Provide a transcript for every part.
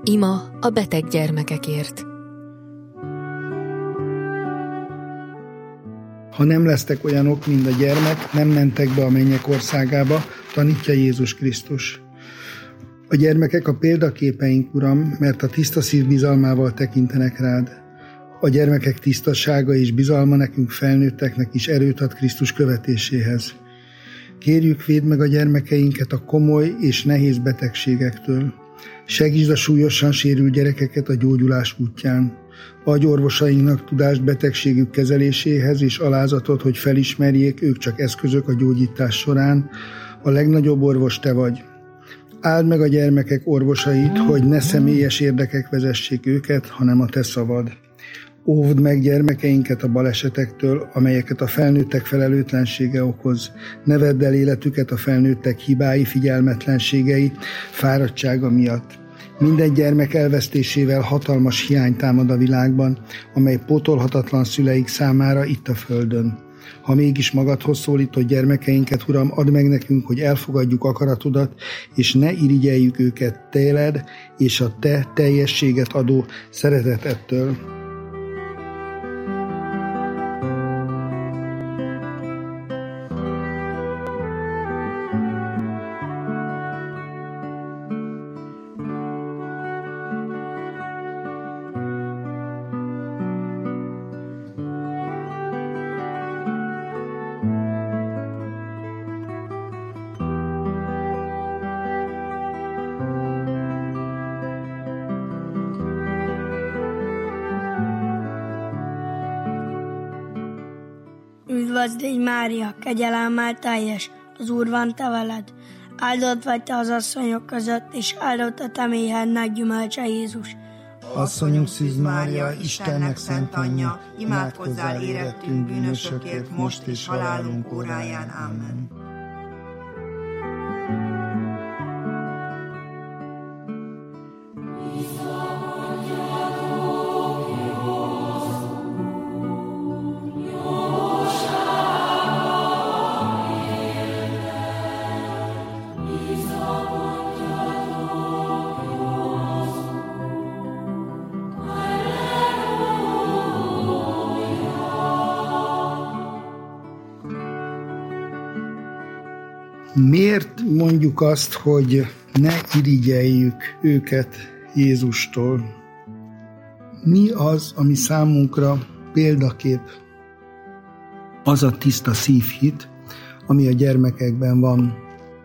Ima a beteg gyermekekért. Ha nem lesztek olyanok, mint a gyermek, nem mentek be a mennyek országába, tanítja Jézus Krisztus. A gyermekek a példaképeink, Uram, mert a tiszta szív bizalmával tekintenek rád. A gyermekek tisztasága és bizalma nekünk felnőtteknek is erőt ad Krisztus követéséhez. Kérjük, védd meg a gyermekeinket a komoly és nehéz betegségektől. Segítsd a súlyosan sérült gyerekeket a gyógyulás útján. Adj orvosainknak tudást betegségük kezeléséhez és alázatot, hogy felismerjék, ők csak eszközök a gyógyítás során. A legnagyobb orvos te vagy. Áld meg a gyermekek orvosait, hogy ne személyes érdekek vezessék őket, hanem a te szavad. Óvd meg gyermekeinket a balesetektől, amelyeket a felnőttek felelőtlensége okoz. Ne vedd el életüket a felnőttek hibái, figyelmetlenségei, fáradtsága miatt. Minden gyermek elvesztésével hatalmas hiány támad a világban, amely pótolhatatlan szüleik számára itt a földön. Ha mégis magadhoz szólítod gyermekeinket, Uram, add meg nekünk, hogy elfogadjuk akaratodat, és ne irigyeljük őket tőled és a te teljességet adó szeretetettől. Üdvözl légy, Mária, kegyelemmel teljes, az Úr van te veled. Áldott vagy te az asszonyok között, és áldott a te méhednek gyümölcse, Jézus. Asszonyunk Szűz Mária, Istennek szent anyja, imádkozzál érettünk bűnösökért, most és halálunk óráján. Amen. Miért mondjuk azt, hogy ne irigyeljük őket Jézustól? Mi az, ami számunkra példakép? Az a tiszta szívhit, ami a gyermekekben van,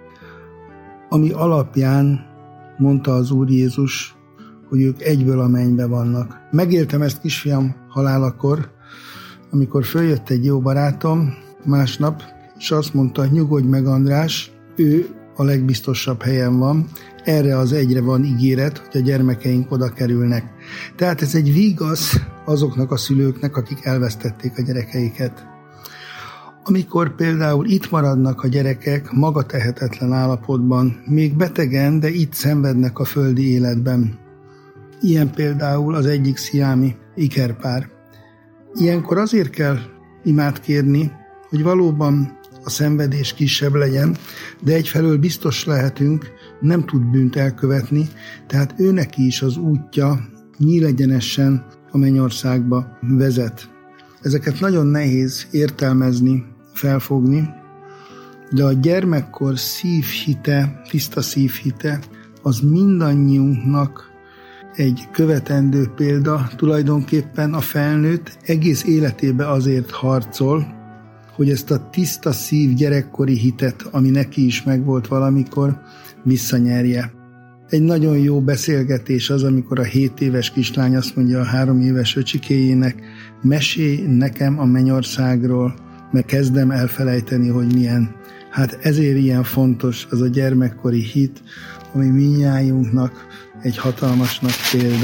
ami alapján mondta az Úr Jézus, hogy ők egyből a mennybe vannak. Megéltem ezt kisfiam halálakor, amikor följött egy jó barátom másnap, és azt mondta, nyugodj meg, András, ő a legbiztosabb helyen van, erre az egyre van ígéret, hogy a gyermekeink oda kerülnek. Tehát ez egy vigasz azoknak a szülőknek, akik elvesztették a gyerekeiket. Amikor például itt maradnak a gyerekek magatehetetlen állapotban, még betegen, de itt szenvednek a földi életben. Ilyen például az egyik sziámi ikerpár. Ilyenkor azért kell imádkérni, hogy valóban a szenvedés kisebb legyen, de egyfelől biztos lehetünk, nem tud bűnt elkövetni, tehát őneki is az útja nyílegyenesen a mennyországba vezet. Ezeket nagyon nehéz értelmezni, felfogni, de a gyermekkor szívhite, tiszta szívhite, az mindannyiunknak egy követendő példa. Tulajdonképpen a felnőtt egész életében azért harcol, hogy ezt a tiszta szív gyerekkori hitet, ami neki is megvolt valamikor, visszanyerje. Egy nagyon jó beszélgetés az, amikor a 7 éves kislány azt mondja a 3 éves öcsikéjének, mesélj nekem a mennyországról, mert kezdem elfelejteni, hogy milyen. Hát ezért ilyen fontos az a gyermekkori hit, ami mindnyájunknak egy hatalmas nagy példa.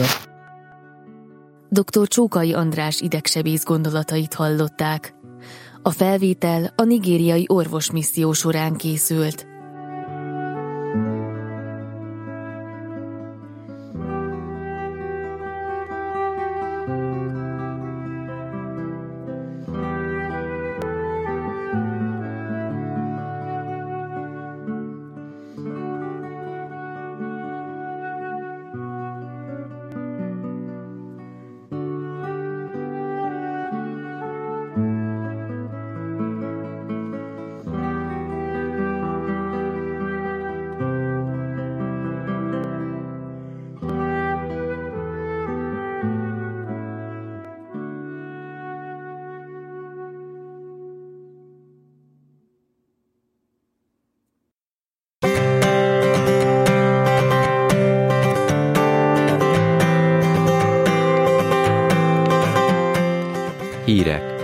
Dr. Csókai András idegsebész gondolatait hallották. A felvétel a nigériai orvosmisszió során készült. Hírek.